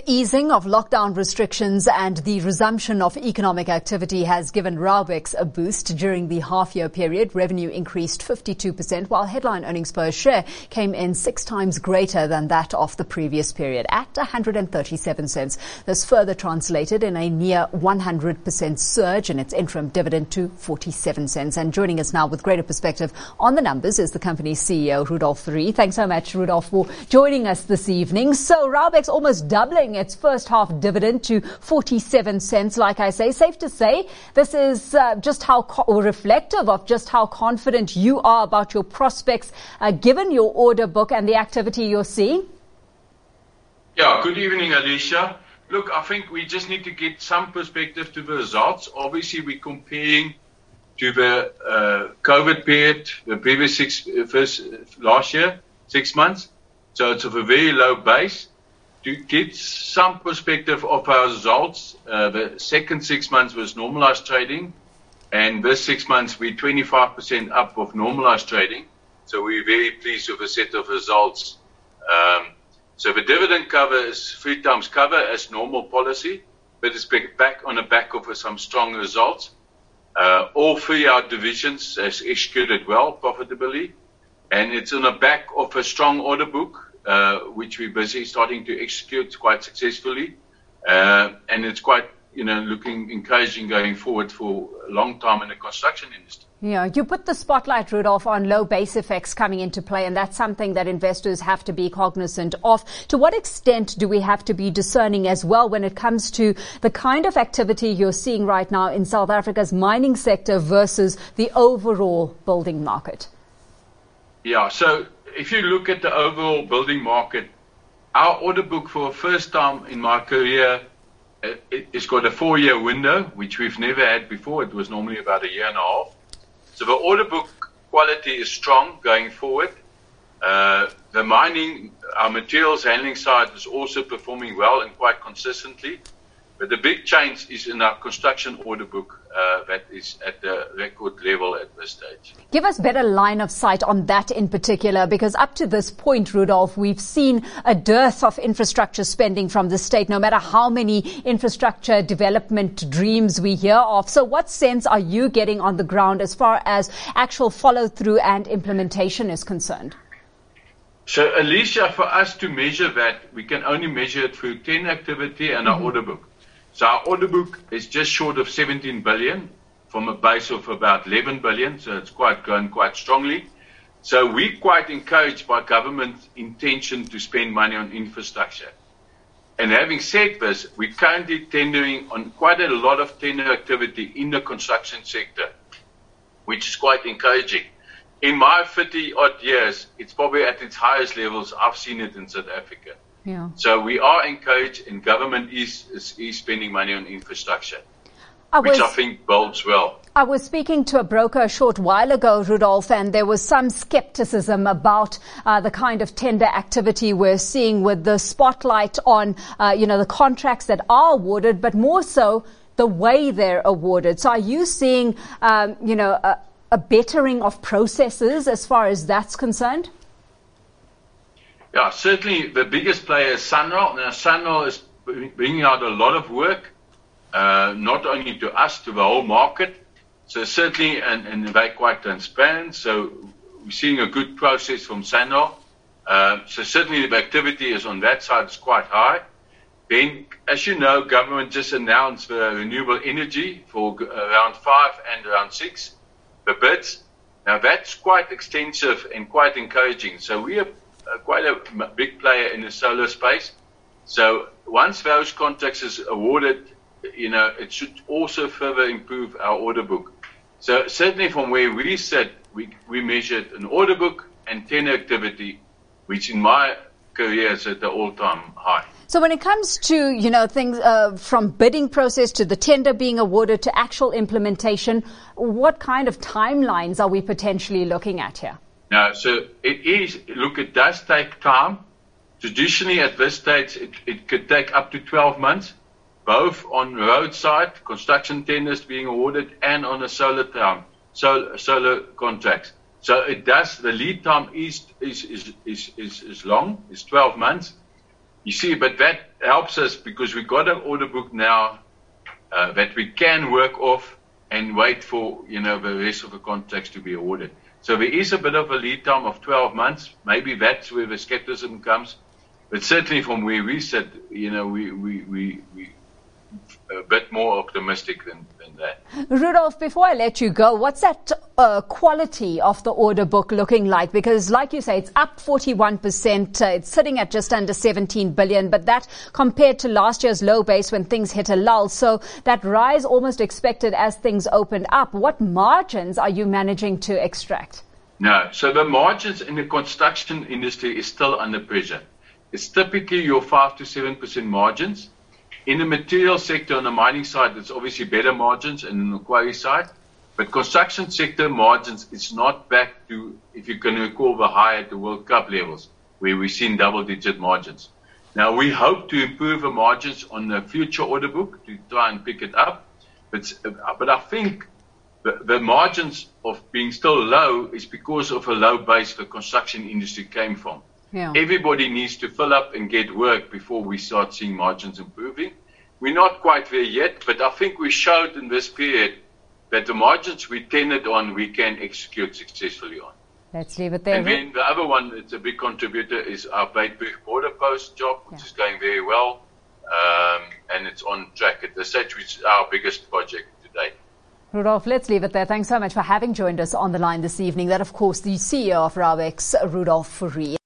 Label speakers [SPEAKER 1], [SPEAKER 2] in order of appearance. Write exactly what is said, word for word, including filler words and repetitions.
[SPEAKER 1] The easing of lockdown restrictions and the resumption of economic activity has given Raubex a boost. During the half-year period, revenue increased fifty-two percent, while headline earnings per share came in six times greater than that of the previous period, at one hundred thirty-seven cents. This further translated in a near one hundred percent surge in its interim dividend to forty-seven cents. And joining us now with greater perspective on the numbers is the company's C E O, Rudolf Fourie. Thanks so much, Rudolf, for joining us this evening. So Raubex almost doubling its first half dividend to forty-seven cents. Like I say, safe to say, this is uh, just how co- or reflective of just how confident you are about your prospects, uh, given your order book and the activity you're seeing.
[SPEAKER 2] Yeah, good evening, Alicia. Look, I think we just need to get some perspective to the results. Obviously, we're comparing to the uh, COVID period, the previous six, uh, first uh, last year, six months. So it's of a very low base. To get some perspective of our results, uh, the second six months was normalized trading, and this six months we're twenty-five percent up of normalized trading. So we're very pleased with a set of results. Um, so the dividend cover is three times cover as normal policy, but it's back on the back of some strong results. Uh, all three our divisions has executed well, profitably, and it's on the back of a strong order book. Uh, which we're busy starting to execute quite successfully. Uh, and it's quite, you know, looking encouraging going forward for a long time in the construction industry.
[SPEAKER 1] Yeah, you put the spotlight, Rudolf, on low base effects coming into play, and that's something that investors have to be cognizant of. To what extent do we have to be discerning as well when it comes to the kind of activity you're seeing right now in South Africa's mining sector versus the overall building market?
[SPEAKER 2] Yeah, so if you look at the overall building market, our order book for the first time in my career, it, it's got a four-year window, which we've never had before. It was normally about a year and a half. So the order book quality is strong going forward. Uh, the mining, our materials handling side is also performing well and quite consistently. But the big change is in our construction order book uh, that is at the record level at this stage.
[SPEAKER 1] Give us better line of sight on that in particular, because up to this point, Rudolf, we've seen a dearth of infrastructure spending from the state, no matter how many infrastructure development dreams we hear of. So what sense are you getting on the ground as far as actual follow-through and implementation is concerned?
[SPEAKER 2] So, Alicia, for us to measure that, we can only measure it through ten activity and our mm-hmm. order book. So our order book is just short of seventeen billion from a base of about eleven billion. So it's quite grown quite strongly. So we're quite encouraged by government intention to spend money on infrastructure. And having said this, we're currently tendering on quite a lot of tender activity in the construction sector, which is quite encouraging. In my thirty odd years, it's probably at its highest levels I've seen it in South Africa.
[SPEAKER 1] Yeah.
[SPEAKER 2] So we are encouraged, and government is, is, is spending money on infrastructure,
[SPEAKER 1] I
[SPEAKER 2] which
[SPEAKER 1] was,
[SPEAKER 2] I think bodes well.
[SPEAKER 1] I was speaking to a broker a short while ago, Rudolf, and there was some skepticism about uh, the kind of tender activity we're seeing with the spotlight on, uh, you know, the contracts that are awarded, but more so the way they're awarded. So are you seeing, um, you know, a, a bettering of processes as far as that's concerned?
[SPEAKER 2] Yeah, certainly the biggest player is Sanral. Now, Sanral is bringing out a lot of work, uh, not only to us, to the whole market. So certainly, and, and they're quite transparent. So we're seeing a good process from Sanral. Uh, so certainly the activity is on that side is quite high. Then, as you know, government just announced the renewable energy for around five and around six, the bids. Now that's quite extensive and quite encouraging. So we are Uh, quite a big player in the solar space. So once those contracts is awarded, you know, it should also further improve our order book. So certainly from where we sit, we, we measured an order book and tender activity, which in my career is at the all-time high.
[SPEAKER 1] So when it comes to, you know, things uh, from bidding process to the tender being awarded to actual implementation, what kind of timelines are we potentially looking at here?
[SPEAKER 2] Now, so it is, look, it does take time. Traditionally at this stage, it, it could take up to twelve months, both on roadside construction tenders being awarded and on a solar time, solar, solar contracts. So it does, the lead time is, is, is, is, is, is long, it's twelve months. You see, but that helps us because we've got an order book now uh, that we can work off and wait for, you know, the rest of the contracts to be awarded. So there is a bit of a lead time of twelve months. Maybe that's where the skepticism comes. But certainly from where we sit, you know, we, we, we, we a bit more optimistic than, than that.
[SPEAKER 1] Rudolf, before I let you go, what's that uh, quality of the order book looking like? Because like you say, it's up forty-one percent. Uh, it's sitting at just under seventeen billion, but that compared to last year's low base when things hit a lull. So that rise almost expected as things opened up. What margins are you managing to extract?
[SPEAKER 2] No, so the margins in the construction industry is still under pressure. It's typically your five to seven percent margins. In the material sector, on the mining side, it's obviously better margins, and on the quarry side. But construction sector margins, it's not back to, if you can recall, the high at the World Cup levels, where we've seen double-digit margins. Now, we hope to improve the margins on the future order book to try and pick it up. But, but I think the, the margins of being still low is because of a low base the construction industry came from.
[SPEAKER 1] Yeah.
[SPEAKER 2] Everybody needs to fill up and get work before we start seeing margins improving. We're not quite there yet, but I think we showed in this period that the margins we tended on, we can execute successfully on.
[SPEAKER 1] Let's leave it there.
[SPEAKER 2] And then the other one that's a big contributor is our Beitbrug border post job, which yeah. is going very well, um, and it's on track at this stage, which is our biggest project to date.
[SPEAKER 1] Rudolf, let's leave it there. Thanks so much for having joined us on the line this evening. That, of course, the C E O of Raubex, Rudolf Fourie.